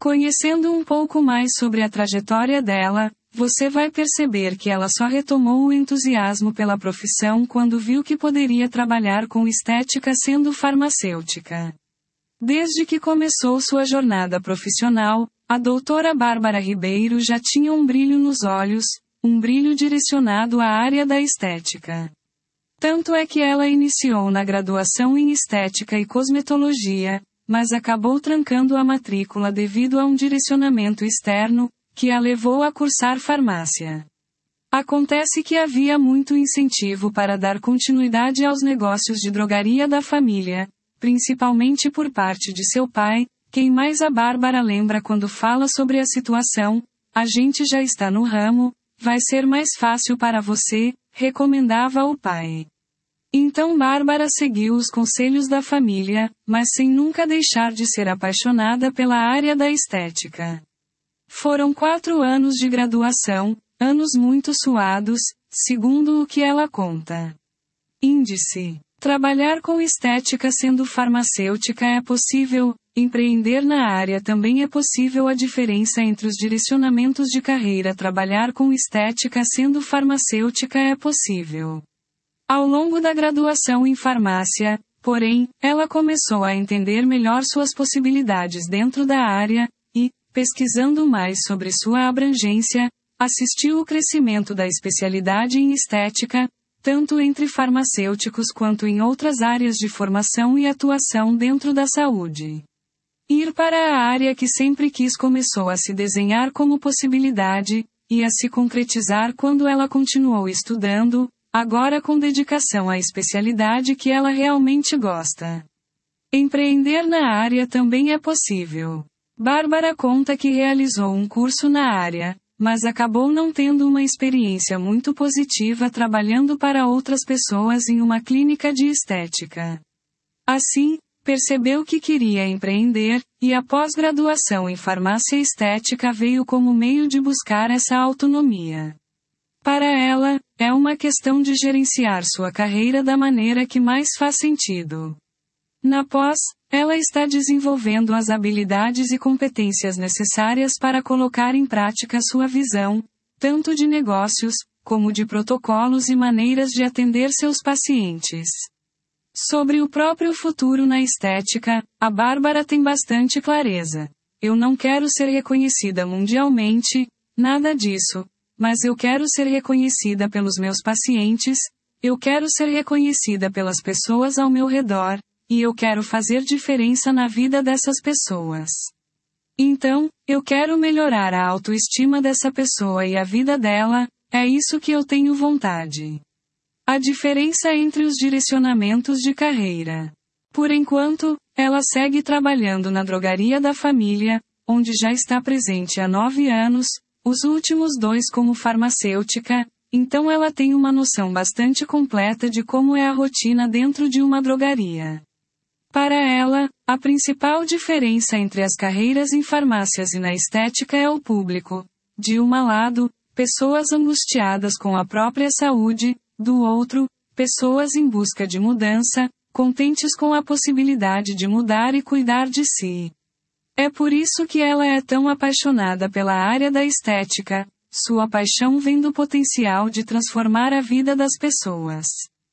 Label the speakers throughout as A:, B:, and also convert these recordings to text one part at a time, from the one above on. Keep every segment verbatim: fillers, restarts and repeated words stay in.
A: Conhecendo um pouco mais sobre a trajetória dela, você vai perceber que ela só retomou o entusiasmo pela profissão quando viu que poderia trabalhar com estética sendo farmacêutica. Desde que começou sua jornada profissional, a doutora Bárbara Ribeiro já tinha um brilho nos olhos, um brilho direcionado à área da estética. Tanto é que ela iniciou na graduação em estética e cosmetologia, mas acabou trancando a matrícula devido a um direcionamento externo, que a levou a cursar farmácia. Acontece que havia muito incentivo para dar continuidade aos negócios de drogaria da família, principalmente por parte de seu pai. Quem mais a Bárbara lembra quando fala sobre a situação? A gente já está no ramo, vai ser mais fácil para você, recomendava o pai. Então Bárbara seguiu os conselhos da família, mas sem nunca deixar de ser apaixonada pela área da estética. Foram quatro anos de graduação, anos muito suados, segundo o que ela conta. Índice: trabalhar com estética sendo farmacêutica é possível, empreender na área também é possível. A diferença entre os direcionamentos de carreira: trabalhar com estética sendo farmacêutica é possível. Ao longo da graduação em farmácia, porém, ela começou a entender melhor suas possibilidades dentro da área, e, pesquisando mais sobre sua abrangência, assistiu o crescimento da especialidade em estética, tanto entre farmacêuticos quanto em outras áreas de formação e atuação dentro da saúde. Ir para a área que sempre quis começou a se desenhar como possibilidade, e a se concretizar quando ela continuou estudando, agora com dedicação à especialidade que ela realmente gosta. Empreender na área também é possível. Bárbara conta que realizou um curso na área, mas acabou não tendo uma experiência muito positiva trabalhando para outras pessoas em uma clínica de estética. Assim, percebeu que queria empreender, e a pós-graduação em farmácia estética veio como meio de buscar essa autonomia. Para ela, é uma questão de gerenciar sua carreira da maneira que mais faz sentido. Na pós, ela está desenvolvendo as habilidades e competências necessárias para colocar em prática sua visão, tanto de negócios, como de protocolos e maneiras de atender seus pacientes. Sobre o próprio futuro na estética, a Bárbara tem bastante clareza. Eu não quero ser reconhecida mundialmente, nada disso. Mas eu quero ser reconhecida pelos meus pacientes, eu quero ser reconhecida pelas pessoas ao meu redor, e eu quero fazer diferença na vida dessas pessoas. Então, eu quero melhorar a autoestima dessa pessoa e a vida dela, é isso que eu tenho vontade. A diferença entre os direcionamentos de carreira. Por enquanto, ela segue trabalhando na drogaria da família, onde já está presente há nove anos, os últimos dois como farmacêutica, então ela tem uma noção bastante completa de como é a rotina dentro de uma drogaria. Para ela, a principal diferença entre as carreiras em farmácias e na estética é o público. De um lado, pessoas angustiadas com a própria saúde, do outro, pessoas em busca de mudança, contentes com a possibilidade de mudar e cuidar de si. É por isso que ela é tão apaixonada pela área da estética. Sua paixão vem do potencial de transformar a vida das pessoas.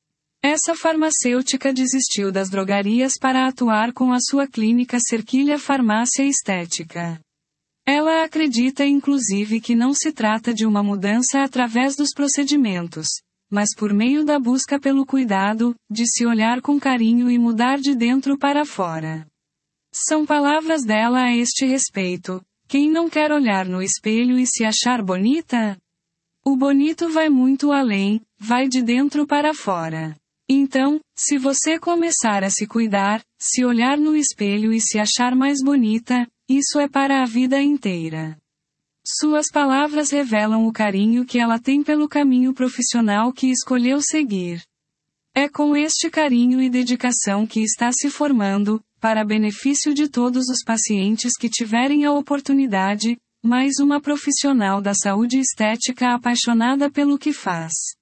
A: Essa farmacêutica desistiu das drogarias para atuar com a sua clínica Cerquilha Farmácia Estética. Ela acredita inclusive que não se trata de uma mudança através dos procedimentos, mas por meio da busca pelo cuidado, de se olhar com carinho e mudar de dentro para fora. São palavras dela a este respeito. Quem não quer olhar no espelho e se achar bonita? O bonito vai muito além, vai de dentro para fora. Então, se você começar a se cuidar, se olhar no espelho e se achar mais bonita, isso é para a vida inteira. Suas palavras revelam o carinho que ela tem pelo caminho profissional que escolheu seguir. É com este carinho e dedicação que está se formando, para benefício de todos os pacientes que tiverem a oportunidade, mais uma profissional da saúde estética apaixonada pelo que faz.